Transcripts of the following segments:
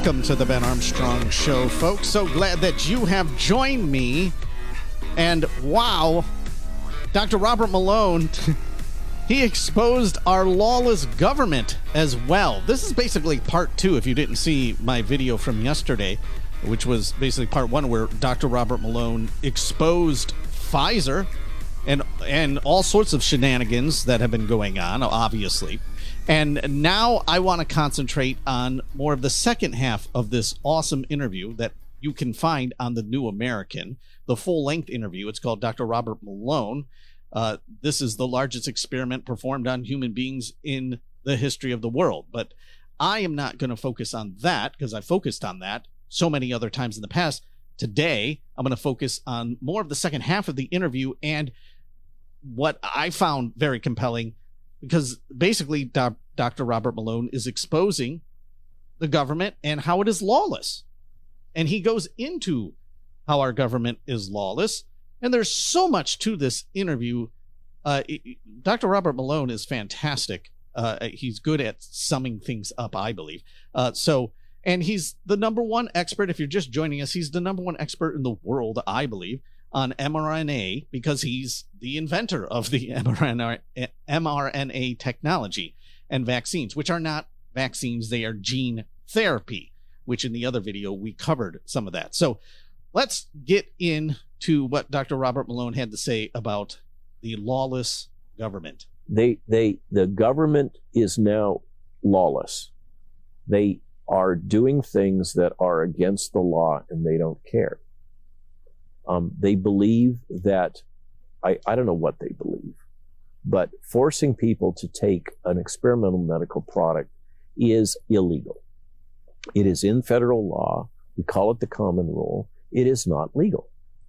Welcome to the Ben Armstrong Show, folks. So glad that you have joined me. And wow, Dr. Robert Malone, he exposed our lawless government as well. This is basically part two, if you didn't see my video from yesterday, which was basically part one, where Dr. Robert Malone exposed Pfizer and all sorts of shenanigans that have been going on, obviously. And now I want to concentrate on more of the second half of this awesome interview that you can find on the New American, the full-length interview. It's called Dr. Robert Malone. This is the largest experiment performed on human beings in the history of the world. But I am not going to focus on that because I focused on that so many other times in the past. Today, I'm going to focus on more of the second half of the interview and what I found very compelling, because basically Dr. Robert Malone is exposing the government and how it is lawless. And he goes into how our government is lawless. And there's so much to this interview. Dr. Robert Malone is fantastic. He's good at summing things up, I believe. And he's the number one expert. If you're just joining us, he's the number one expert in the world, I believe, on mRNA, because he's the inventor of the mRNA technology and vaccines, which are not vaccines, they are gene therapy, which in the other video we covered some of that. So let's get into what Dr. Robert Malone had to say about the lawless government. The government is now lawless. They are doing things that are against the law and they don't care. They believe that, I don't know what they believe, but forcing people to take an experimental medical product is illegal. It is in federal law. We call it the common rule. It is not legal.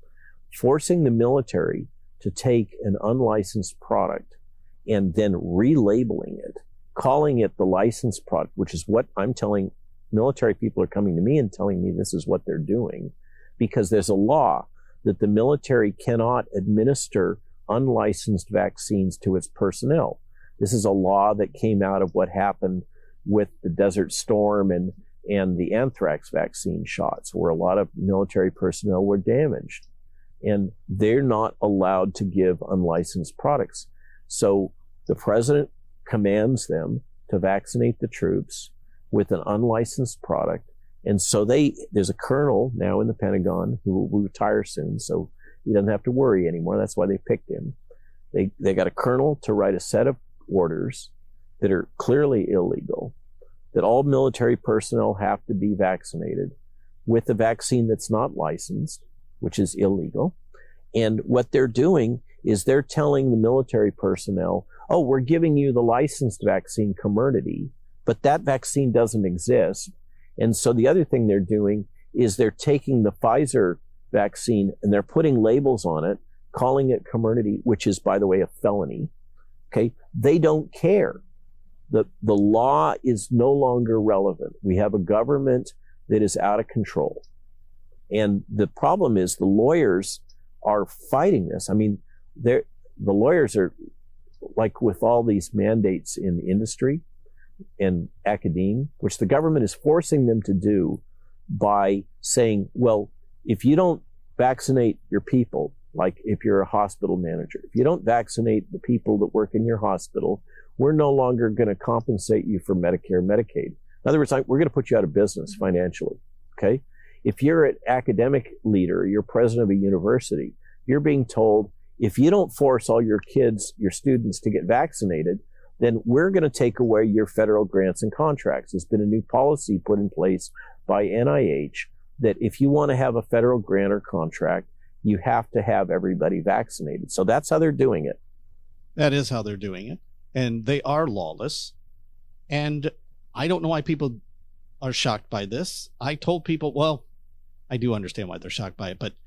Forcing the military to take an unlicensed product and then relabeling it, calling it the licensed product, which is what I'm telling military people are coming to me and telling me this is what they're doing, because there's a law that the military cannot administer unlicensed vaccines to its personnel. This is a law that came out of what happened with the Desert Storm and the anthrax vaccine shots, where a lot of military personnel were damaged. And they're not allowed to give unlicensed products. So the president commands them to vaccinate the troops with an unlicensed product. And so there's a colonel now in the Pentagon who will retire soon, so he doesn't have to worry anymore. That's why they picked him. They got a colonel to write a set of orders that are clearly illegal, that all military personnel have to be vaccinated with a vaccine that's not licensed, which is illegal. And what they're doing is they're telling the military personnel, oh, we're giving you the licensed vaccine, Comirnaty, but that vaccine doesn't exist. And so the other thing they're doing is they're taking the Pfizer vaccine and they're putting labels on it, calling it Comirnaty, which is, by the way, a felony. Okay. They don't care. The law is no longer relevant. We have a government that is out of control. And the problem is the lawyers are fighting this. I mean, the lawyers are, like with all these mandates in industry and academia, which the government is forcing them to do by saying, well, if you don't vaccinate your people, like if you're a hospital manager, if you don't vaccinate the people that work in your hospital, we're no longer going to compensate you for Medicare, Medicaid. In other words, we're going to put you out of business financially, okay? If you're an academic leader, you're president of a university, you're being told, if you don't force all your kids, your students to get vaccinated, then we're going to take away your federal grants and contracts. There's been a new policy put in place by NIH that if you want to have a federal grant or contract, you have to have everybody vaccinated. So that's how they're doing it. That is how they're doing it. And they are lawless. And I don't know why people are shocked by this. I told people, well, I do understand why they're shocked by it, but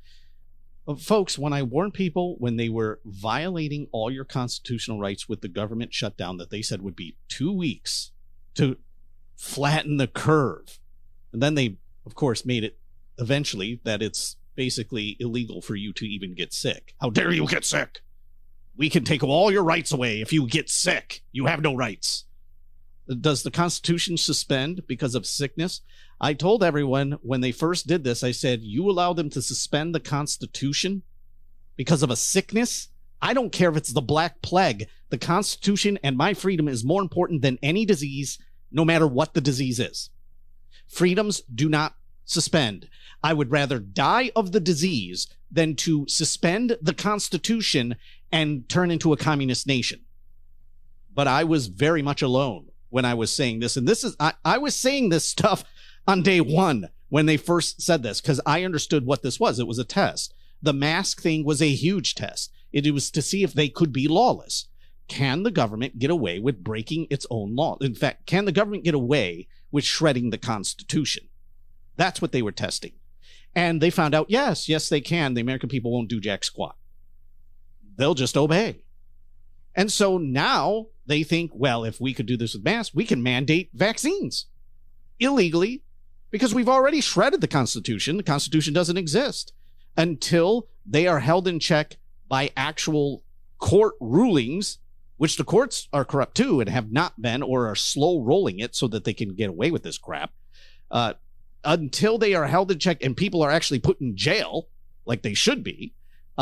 folks, when I warned people when they were violating all your constitutional rights with the government shutdown that they said would be 2 weeks to flatten the curve, and then they, of course, made it eventually that it's basically illegal for you to even get sick. How dare you get sick? We can take all your rights away if you get sick. You have no rights. Does the Constitution suspend because of sickness? I told everyone when they first did this, I said, you allow them to suspend the Constitution because of a sickness? I don't care if it's the Black Plague. The Constitution and my freedom is more important than any disease, no matter what the disease is. Freedoms do not suspend. I would rather die of the disease than to suspend the Constitution and turn into a communist nation. But I was very much alone when I was saying this. And this is, I was saying this stuff on day one when they first said this, because I understood what this was. It was a test. The mask thing was a huge test. It was to see if they could be lawless. Can the government get away with breaking its own law? In fact, can the government get away with shredding the Constitution? That's what they were testing. And they found out, yes, they can. The American people won't do jack squat. They'll just obey. And so now they think, well, if we could do this with masks, we can mandate vaccines illegally because we've already shredded the Constitution. The Constitution doesn't exist until they are held in check by actual court rulings, which the courts are corrupt too and have not been or are slow rolling it so that they can get away with this crap. Until they are held in check and people are actually put in jail like they should be,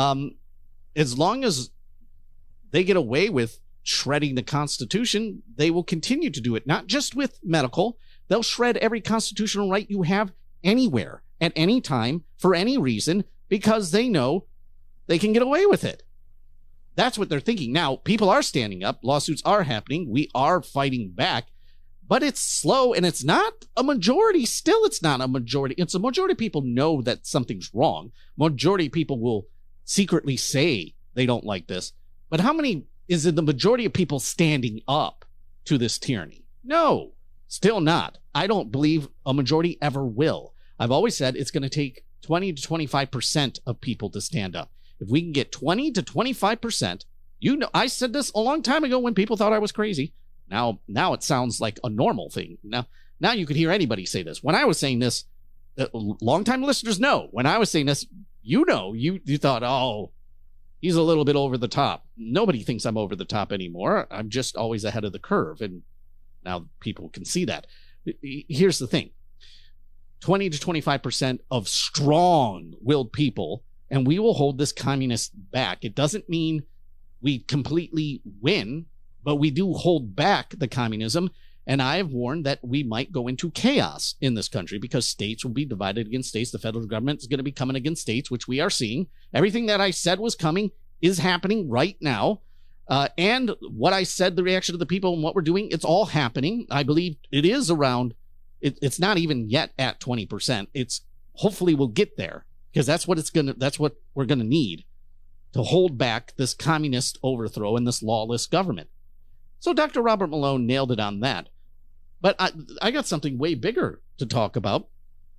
as long as they get away with shredding the Constitution, they will continue to do it, not just with medical. They'll shred every constitutional right you have anywhere, at any time, for any reason, because they know they can get away with it. That's what they're thinking. Now, people are standing up. Lawsuits are happening. We are fighting back. But it's slow, and it's not a majority. Still, it's not a majority. It's a majority of people know that something's wrong. Majority of people will secretly say they don't like this. But how many is it the majority of people standing up to this tyranny? No, still not. I don't believe a majority ever will. I've always said it's going to take 20 to 25% of people to stand up. If we can get 20 to 25%, you know, I said this a long time ago when people thought I was crazy. Now it sounds like a normal thing. Now you could hear anybody say this. When I was saying this, longtime listeners know. When I was saying this, you know, you thought, oh, he's a little bit over the top. Nobody thinks I'm over the top anymore. I'm just always ahead of the curve. And now people can see that. Here's the thing. 20 to 25% of strong-willed people, and we will hold this communist back. It doesn't mean we completely win, but we do hold back the communism. And I have warned that we might go into chaos in this country because states will be divided against states. The federal government is going to be coming against states, which we are seeing. Everything that I said was coming is happening right now. And what I said, the reaction of the people and what we're doing, it's all happening. I believe it is around, it's not even yet at 20%. It's hopefully we'll get there because that's what we're going to need to hold back this communist overthrow and this lawless government. So Dr. Robert Malone nailed it on that. But I got something way bigger to talk about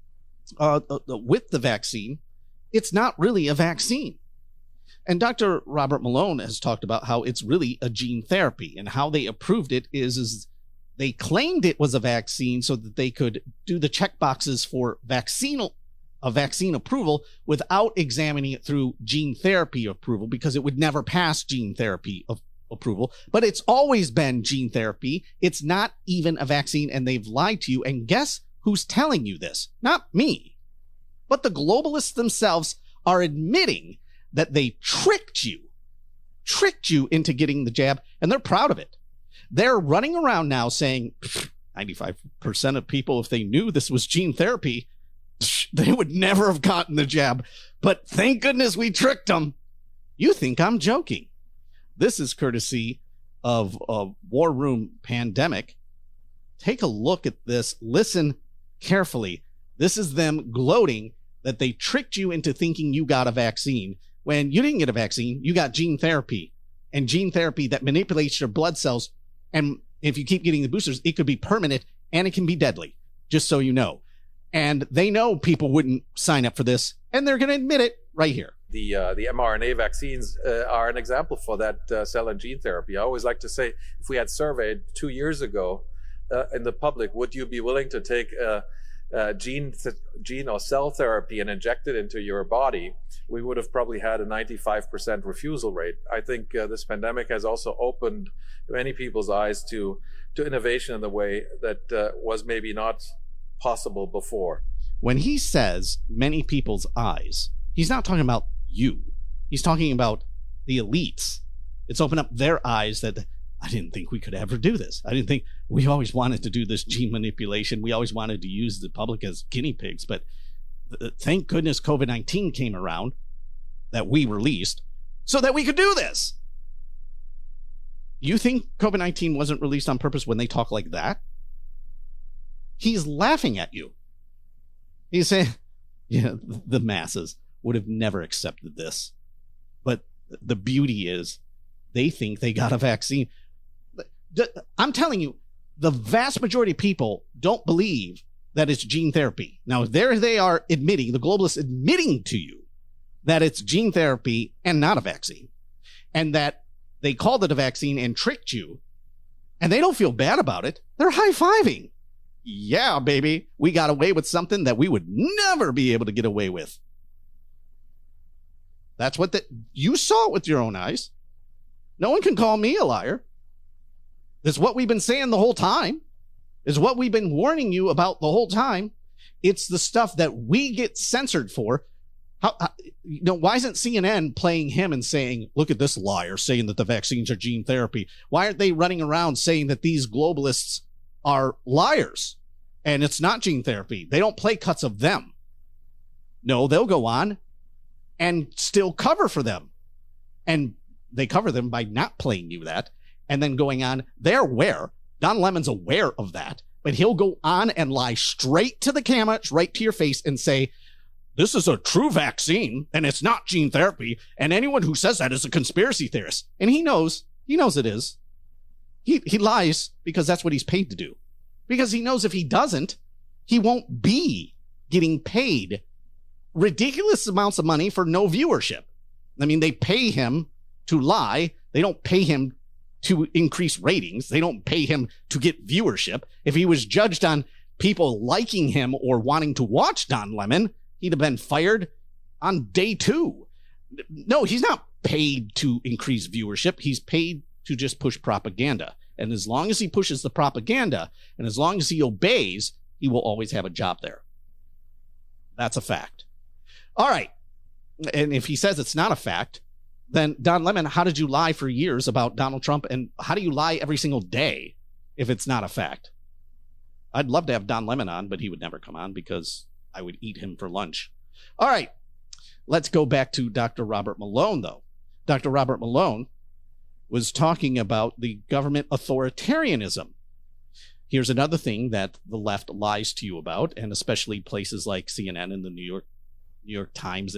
with the vaccine. It's not really a vaccine. And Dr. Robert Malone has talked about how it's really a gene therapy, and how they approved it is they claimed it was a vaccine so that they could do the check boxes for vaccine approval without examining it through gene therapy approval, because it would never pass gene therapy approval. But it's always been gene therapy. It's not even a vaccine, and they've lied to you. And guess who's telling you this? Not me, but the globalists themselves are admitting that they tricked you into getting the jab, and they're proud of it. They're running around now saying 95% of people, if they knew this was gene therapy, they would never have gotten the jab. But thank goodness we tricked them. You think I'm joking? This is courtesy of War Room Pandemic. Take a look at this. Listen carefully. This is them gloating that they tricked you into thinking you got a vaccine when you didn't get a vaccine. You got gene therapy, and gene therapy that manipulates your blood cells. And if you keep getting the boosters, it could be permanent and it can be deadly, just so you know. And they know people wouldn't sign up for this, and they're going to admit it right here. The mRNA vaccines are an example for that cell and gene therapy. I always like to say, if we had surveyed 2 years ago in the public, would you be willing to take gene or cell therapy and inject it into your body, we would have probably had a 95% refusal rate. I think this pandemic has also opened many people's eyes to innovation in the way that was maybe not possible before. When he says many people's eyes, he's not talking about you. He's talking about the elites. It's opened up their eyes that I didn't think we could ever do this. I didn't think we always wanted to do this gene manipulation. We always wanted to use the public as guinea pigs. But thank goodness COVID-19 came around that we released so that we could do this. You think COVID-19 wasn't released on purpose when they talk like that? He's laughing at you. He's saying, yeah, the masses would have never accepted this. But the beauty is they think they got a vaccine. I'm telling you, the vast majority of people don't believe that it's gene therapy. Now, there they are admitting, the globalists admitting to you that it's gene therapy and not a vaccine. And that they called it a vaccine and tricked you. And they don't feel bad about it. They're high-fiving. Yeah, baby, we got away with something that we would never be able to get away with. That's what you saw it with your own eyes. No one can call me a liar. It's what we've been saying the whole time. It's what we've been warning you about the whole time. It's the stuff that we get censored for. Why isn't CNN playing him and saying, look at this liar saying that the vaccines are gene therapy? Why aren't they running around saying that these globalists are liars and it's not gene therapy? They don't play cuts of them. No, they'll go on and still cover for them. And they cover them by not playing you that and then going on. They're aware. Don Lemon's aware of that, but he'll go on and lie straight to the camera, right to your face and say, this is a true vaccine and it's not gene therapy. And anyone who says that is a conspiracy theorist. And he knows it is. He lies because that's what he's paid to do. Because he knows if he doesn't, he won't be getting paid ridiculous amounts of money for no viewership. I mean, they pay him to lie. They don't pay him to increase ratings. They don't pay him to get viewership. If he was judged on people liking him or wanting to watch Don Lemon, he'd have been fired on day 2. No, he's not paid to increase viewership. He's paid to just push propaganda. And as long as he pushes the propaganda and as long as he obeys, he will always have a job there. That's a fact. All right. And if he says it's not a fact, then Don Lemon, how did you lie for years about Donald Trump? And how do you lie every single day if it's not a fact? I'd love to have Don Lemon on, but he would never come on because I would eat him for lunch. All right. Let's go back to Dr. Robert Malone, though. Dr. Robert Malone was talking about the government authoritarianism. Here's another thing that the left lies to you about, and especially places like CNN and the New York Times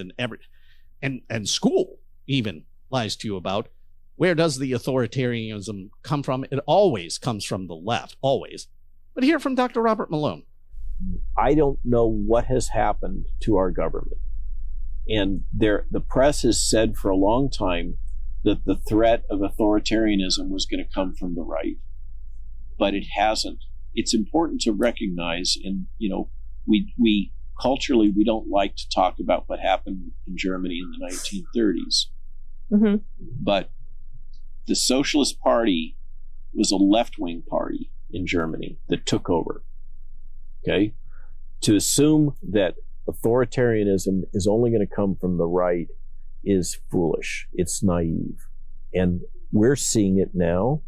and school even lies to you about. Where does the authoritarianism come from? It always comes from the left, always. But hear from Dr. Robert Malone. I don't know what has happened to our government. And the press has said for a long time that the threat of authoritarianism was going to come from the right, but it hasn't. It's important to recognize, and we culturally we don't like to talk about what happened in Germany in the 1930s, but the Socialist Party was a left-wing party in Germany that took over. Okay, to assume that authoritarianism is only going to come from the right is foolish. It's naive. And we're seeing it now.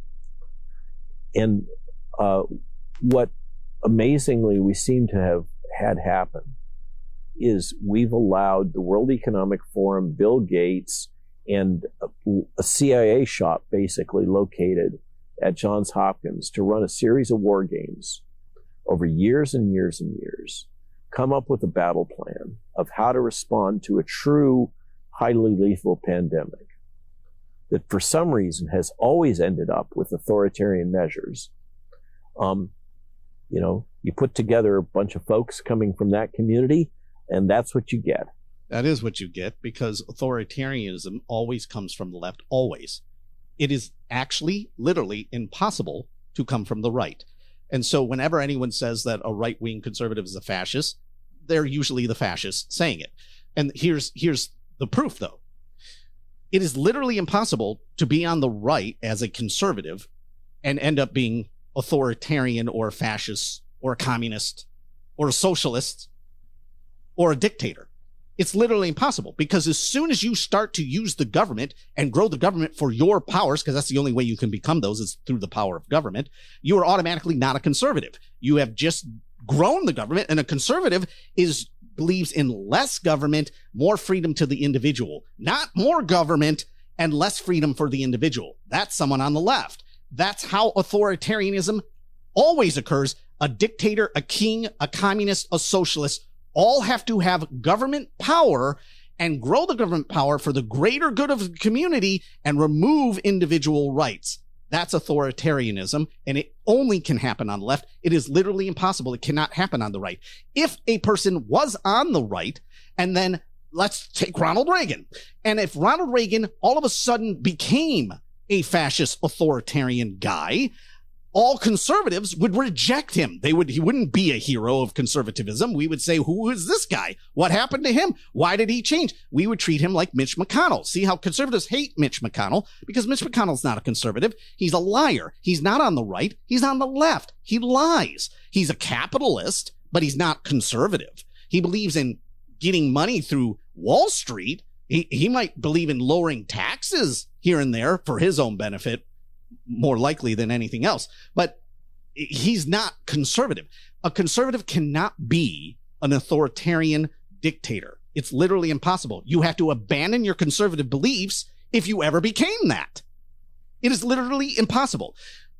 And what amazingly we seem to have had happen is we've allowed the World Economic Forum, Bill Gates, and a CIA shop basically located at Johns Hopkins to run a series of war games over years and years and years, come up with a battle plan of how to respond to a true highly lethal pandemic that for some reason has always ended up with authoritarian measures. You put together a bunch of folks coming from that community, and that's what you get. That is what you get, because authoritarianism always comes from the left, always. It is actually, literally impossible to come from the right. And so whenever anyone says that a right-wing conservative is a fascist, they're usually the fascists saying it. And here's the proof, though. It is literally impossible to be on the right as a conservative and end up being authoritarian or a fascist or a communist or a socialist or a dictator. It's literally impossible, because as soon as you start to use the government and grow the government for your powers, because that's the only way you can become those is through the power of government, you are automatically not a conservative. You have just grown the government, and a conservative believes in less government, more freedom to the individual, not more government and less freedom for the individual. That's someone on the left. That's how authoritarianism always occurs. A dictator, a king, a communist, a socialist all have to have government power and grow the government power for the greater good of the community and remove individual rights. That's authoritarianism, and it only can happen on the left. It is literally impossible. It cannot happen on the right. If a person was on the right, and then let's take Ronald Reagan, and if Ronald Reagan all of a sudden became a fascist authoritarian guy, all conservatives would reject him. He wouldn't be a hero of conservatism. We would say, who is this guy? What happened to him? Why did he change? We would treat him like Mitch McConnell. See how conservatives hate Mitch McConnell? Because Mitch McConnell's not a conservative. He's a liar. He's not on the right. He's on the left. He lies. He's a capitalist, but he's not conservative. He believes in getting money through Wall Street. He might believe in lowering taxes here and there for his own benefit, more likely than anything else, but he's not conservative. A conservative cannot be an authoritarian dictator. It's literally impossible. You have to abandon your conservative beliefs if you ever became that. It is literally impossible.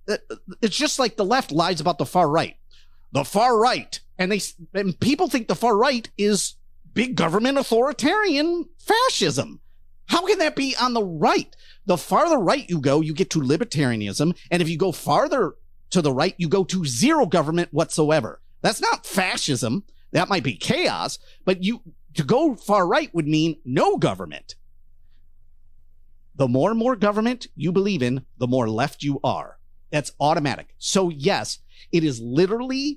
It's just like the left lies about the far right. The far right, and people think the far right is big government authoritarian fascism. How can that be on the right? The farther right you go, you get to libertarianism. And if you go farther to the right, you go to zero government whatsoever. That's not fascism. That might be chaos, but to go far right would mean no government. The more and more government you believe in, the more left you are. That's automatic. So yes, it is literally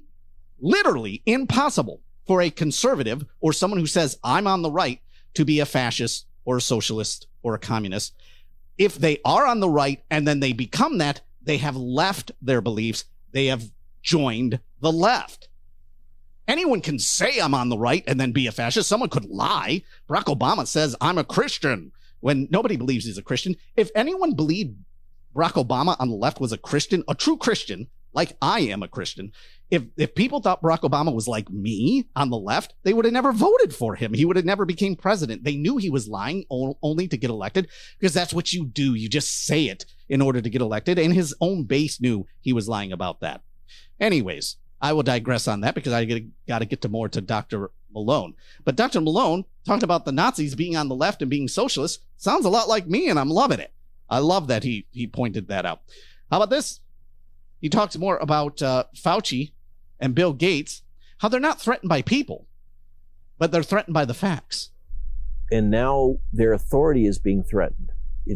impossible for a conservative or someone who says, I'm on the right, to be a fascist or a socialist or a communist. If they are on the right and then they become that, they have left their beliefs. They have joined the left. Anyone can say I'm on the right and then be a fascist. Someone could lie. Barack Obama says I'm a Christian when nobody believes he's a Christian. If anyone believed Barack Obama on the left was a Christian, a true Christian, like I am a Christian, if people thought Barack Obama was like me on the left, they would have never voted for him. He would have never became president. They knew he was lying only to get elected, because that's what you do. You just say it in order to get elected. And his own base knew he was lying about that. Anyways, I will digress on that because I got to get to more to Dr. Malone. But Dr. Malone talked about the Nazis being on the left and being socialists. Sounds a lot like me, and I'm loving it. I love that he pointed that out. How about this? He talks more about Fauci and Bill Gates, how they're not threatened by people, but they're threatened by the facts. And now their authority is being threatened.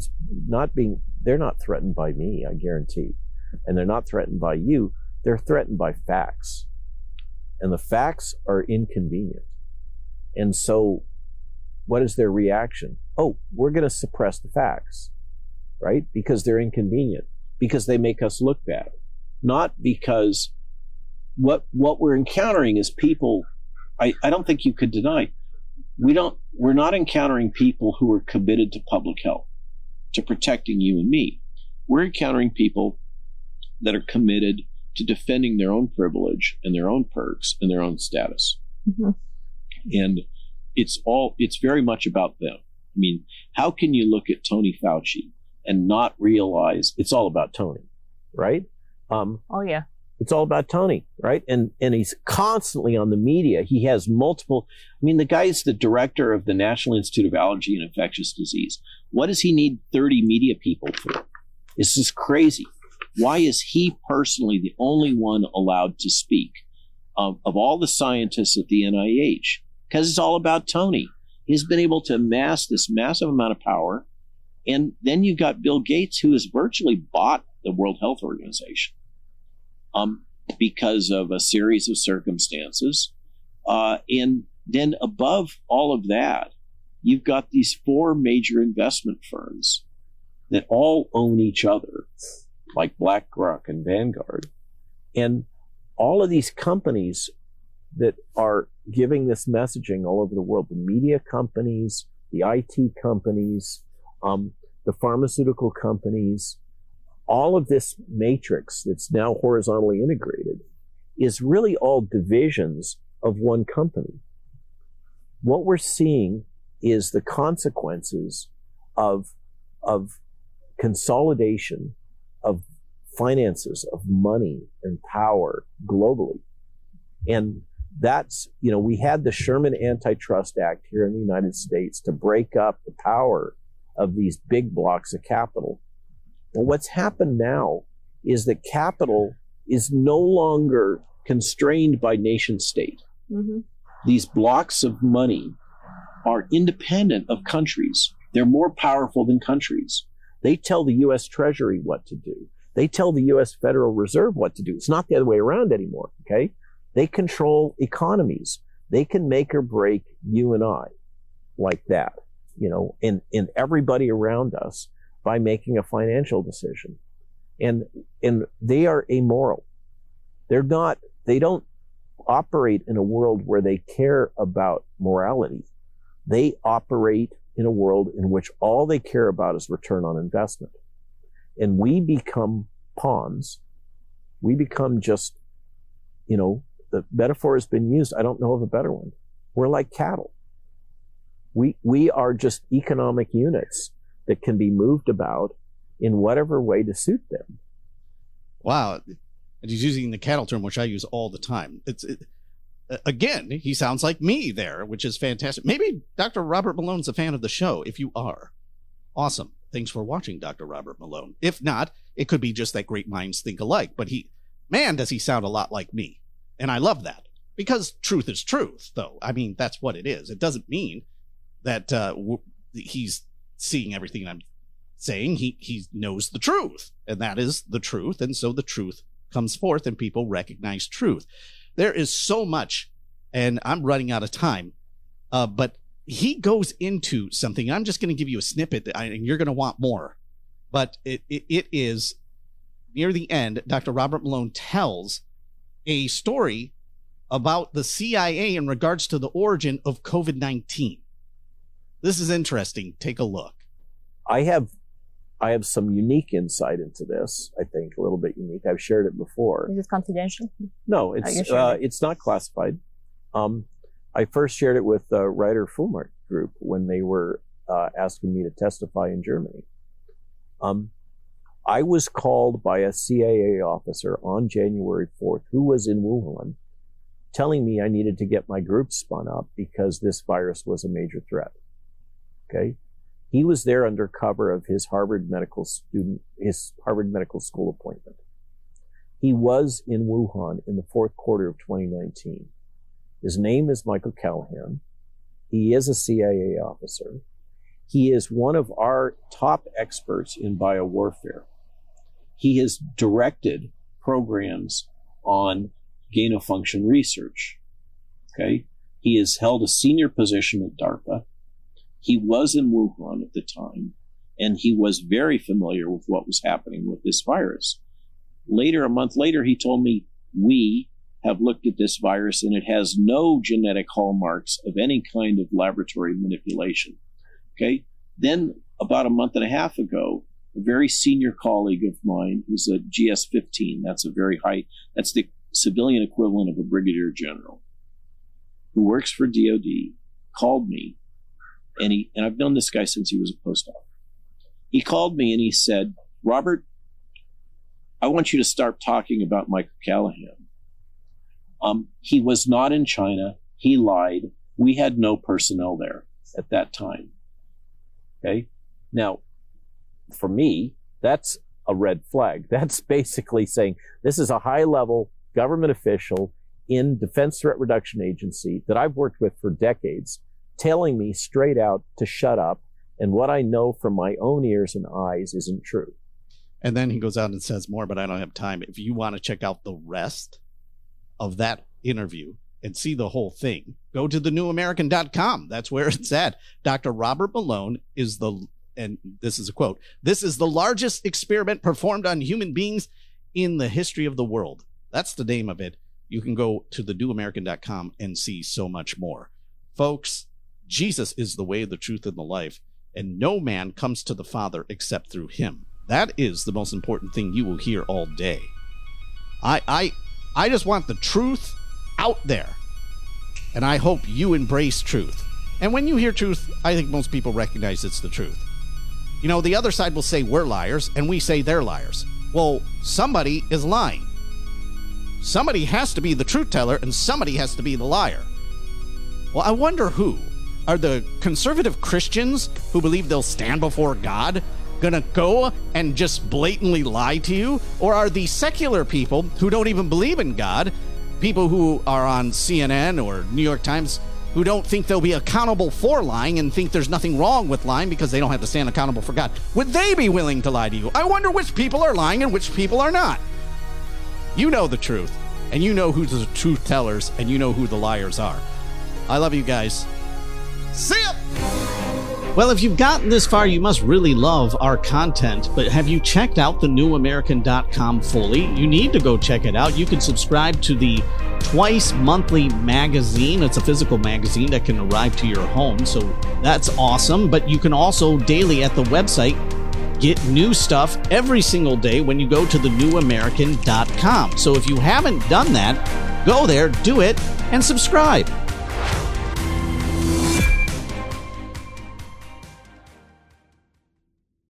They're not threatened by me, I guarantee. And they're not threatened by you. They're threatened by facts. And the facts are inconvenient. And so what is their reaction? Oh, we're going to suppress the facts, right? Because they're inconvenient, because they make us look bad. Not because what we're encountering is people, I don't think you could deny, we're not encountering people who are committed to public health, to protecting you and me. We're encountering people that are committed to defending their own privilege and their own perks and their own status. Mm-hmm. And it's very much about them. I mean, how can you look at Tony Fauci and not realize it's all about Tony, right? Oh yeah. It's all about Tony, right? And he's constantly on the media. He has multiple, I mean, the guy's the director of the National Institute of Allergy and Infectious Disease. What does he need 30 media people for? This is crazy. Why is he personally the only one allowed to speak of all the scientists at the NIH? Because it's all about Tony. He's been able to amass this massive amount of power. And then you've got Bill Gates, who has virtually bought the World Health Organization. because of a series of circumstances. And then above all of that, you've got these four major investment firms that all own each other, like BlackRock and Vanguard. And all of these companies that are giving this messaging all over the world, the media companies, the IT companies, the pharmaceutical companies, all of this matrix that's now horizontally integrated is really all divisions of one company. What we're seeing is the consequences of consolidation of finances, of money and power globally. And that's, we had the Sherman Antitrust Act here in the United States to break up the power of these big blocks of capital. Well, what's happened now is that capital is no longer constrained by nation state. Mm-hmm. These blocks of money are independent of countries. They're more powerful than countries. They tell the U.S. Treasury what to do. They tell the U.S. Federal Reserve what to do. It's not the other way around anymore, okay? They control economies. They can make or break you and I like that, and everybody around us by making a financial decision. And they are amoral. They don't operate in a world where they care about morality. They operate in a world in which all they care about is return on investment. And we become pawns. We become just, the metaphor has been used. I don't know of a better one. We're like cattle. We are just economic units that can be moved about in whatever way to suit them. Wow. And he's using the cattle term, which I use all the time. Again, he sounds like me there, which is fantastic. Maybe Dr. Robert Malone's a fan of the show. If you are, awesome. Thanks for watching, Dr. Robert Malone. If not, it could be just that great minds think alike. But does he sound a lot like me. And I love that. Because truth is truth, though. I mean, that's what it is. It doesn't mean that he's seeing everything I'm saying. He knows the truth. And that is the truth. And so the truth comes forth and people recognize truth. There is so much, and I'm running out of time, but he goes into something. I'm just going to give you a snippet, and you're going to want more. But it is near the end. Dr. Robert Malone tells a story about the CIA in regards to the origin of COVID-19. This is interesting. Take a look. I have some unique insight into this. I think a little bit unique. I've shared it before. Is it confidential? No, it's not classified. I first shared it with the Ryder Fulmart group when they were asking me to testify in Germany. I was called by a CIA officer on January 4th, who was in Wuhan, telling me I needed to get my group spun up because this virus was a major threat. Okay? He was there under cover of his Harvard Medical School appointment. He was in Wuhan in the fourth quarter of 2019. His name is Michael Callahan. He is a CIA officer. He is one of our top experts in biowarfare. He has directed programs on gain-of-function research. Okay? He has held a senior position at DARPA. He was in Wuhan at the time, and he was very familiar with what was happening with this virus. Later, a month later, he told me, we have looked at this virus and it has no genetic hallmarks of any kind of laboratory manipulation. Okay. Then about a month and a half ago, a very senior colleague of mine who's a GS-15, that's the civilian equivalent of a brigadier general, who works for DOD, called me, and I've known this guy since he was a postdoc. He called me and he said, Robert, I want you to start talking about Michael Callahan. He was not in China. He lied. We had no personnel there at that time. Okay. Now, for me, that's a red flag. That's basically saying this is a high-level government official in Defense Threat Reduction Agency that I've worked with for decades, telling me straight out to shut up, and what I know from my own ears and eyes isn't true. And then he goes out and says more, but I don't have time. If you want to check out the rest of that interview and see the whole thing, go to thenewamerican.com. That's where it's at. Dr. Robert Malone is and this is a quote, "This is the largest experiment performed on human beings in the history of the world." That's the name of it. You can go to thenewamerican.com and see so much more. Folks, Jesus is the way, the truth, and the life, and no man comes to the Father except through him. That is the most important thing you will hear all day. I just want the truth out there, and I hope you embrace truth. And when you hear truth, I think most people recognize it's the truth. You know, the other side will say we're liars, and we say they're liars. Well, somebody is lying. Somebody has to be the truth teller, and somebody has to be the liar. Well, I wonder who. Are the conservative Christians who believe they'll stand before God gonna go and just blatantly lie to you? Or are the secular people who don't even believe in God, people who are on CNN or New York Times, who don't think they'll be accountable for lying and think there's nothing wrong with lying because they don't have to stand accountable for God, would they be willing to lie to you? I wonder which people are lying and which people are not. You know the truth, and you know who the truth tellers, and you know who the liars are. I love you guys. See ya! Well, if you've gotten this far, you must really love our content, but have you checked out thenewamerican.com fully? You need to go check it out. You can subscribe to the twice monthly magazine. It's a physical magazine that can arrive to your home, so that's awesome. But you can also daily at the website get new stuff every single day when you go to thenewamerican.com. So if you haven't done that, go there, do it, and subscribe.